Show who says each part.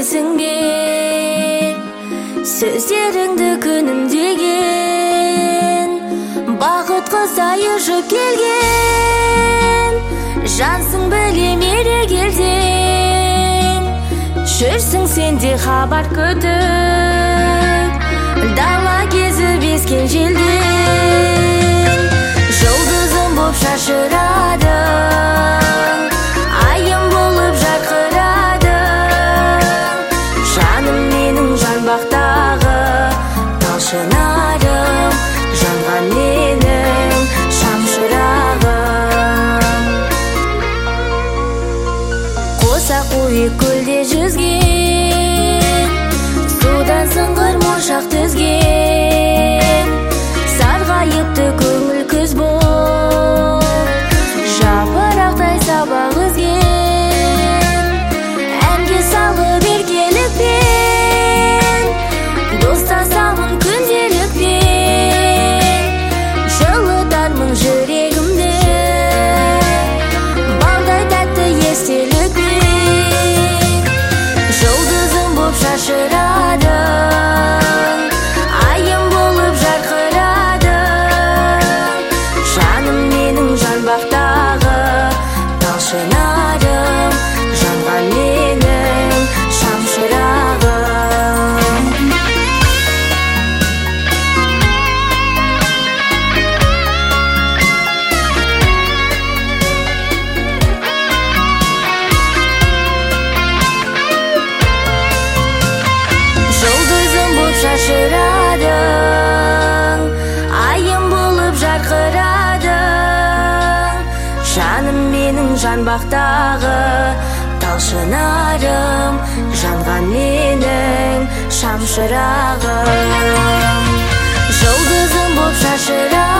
Speaker 1: білесің бе, сөздеріңді күнімдеген бақытқа сайышып келген жансың, білем ерек елден жүрсің сенде хабар күтіп, дала кезіп ескен желден жұлдызым боп шашырадың, айым болып жарқырадың, жаным менің жанбақтағы талшынарым, жанған менің шамшырағым. Қоса қойып көлде жүзген, судан сыңғыр моншақ түзген, сарғайыпты көңіл күз боп, жапырақтай сабақ үзген, әнге салып еркелікпен, достасамын күнделікпен, жылытармын жүрегімді балдай тәтті естелікпен. Жұлдызым боп шашырадың, айым болып жарқырадың, жаным менің жанбақтағы талшынарым, жанған менің шамшырағым. Жұлдызым боп шашырадың, айым болып жарқырадың, жаным менің жанбақтағы талшынарым, жанған менің шамшырағым. Жұлдызым боп шашырадың.